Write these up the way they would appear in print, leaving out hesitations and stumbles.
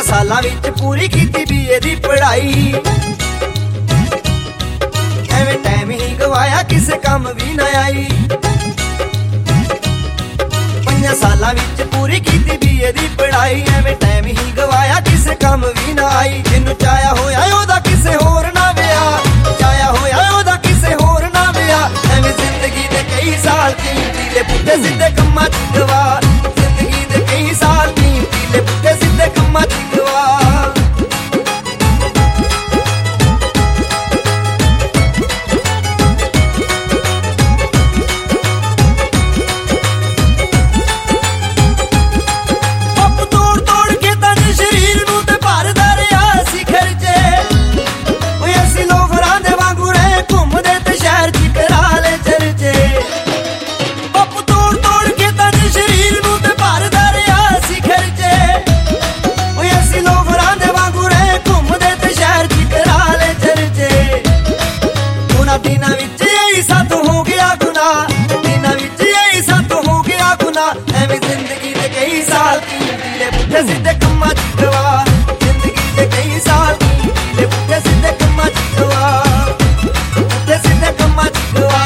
सालां विच पूरी कीती बीए दी पढ़ाई। एवें टाइम ही गवाया किसे काम भी ना आई। 5 सालां विच पूरी कीती बीए दी पढ़ाई। एवें टाइम ही गवाया किसे काम भी ना आई। जिन्नू चाया होया ओदा किसे होर ना विआह, चाया होया ओदा किसे होर ना विआह। एवें जिंदगी दे कई साल कीमती ले पुट्ठे सीधे कम्मां च गवा। जिंदगी दे कई साल कीमती ले पुट्ठे सीधे कम्मां च गवा। दिना विच यही साथ हो गया गुनाह, दिना विच यही साथ हो गया गुनाह। एवें जिंदगी दे कई साल कीमती ले पुट्ठे सीधे कम्मां च गवा। जिंदगी दे कई साल कीमती ले पुट्ठे सीधे कम्मां च गवा। पुट्ठे सीधे कम्मां च गवा।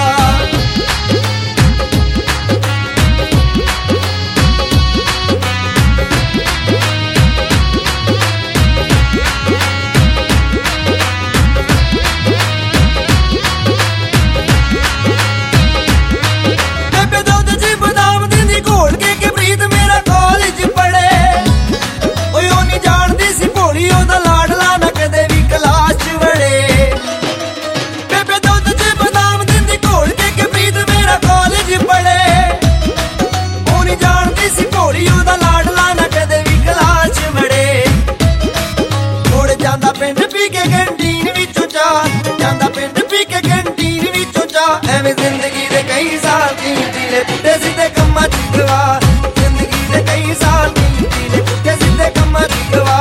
एवें जिंदगी दे कई साल कीमती ले पुट्ठे सीधे कम्मां च गवा। जिंदगी दे कई साल कीमती ले पुट्ठे सीधे कम्मां च गवा।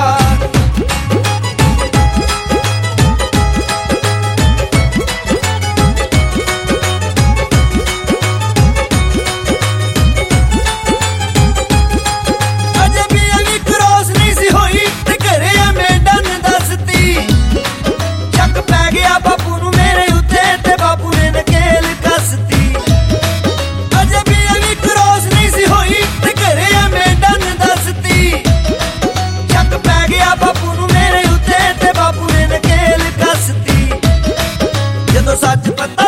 अजे भी अभी क्रॉस नहीं सी होई ते घरे मेडा ने दसती। शक पै गया बापू नू मेरे उत्ते ते बापू ने नकेल कसती। अजे भी अभी क्रॉस नहीं सी होई ते घरे मेडा ने दसती। शक पै गया बापू नू मेरे उत्ते ते बापू ने नकेल कसती। जदों सच पता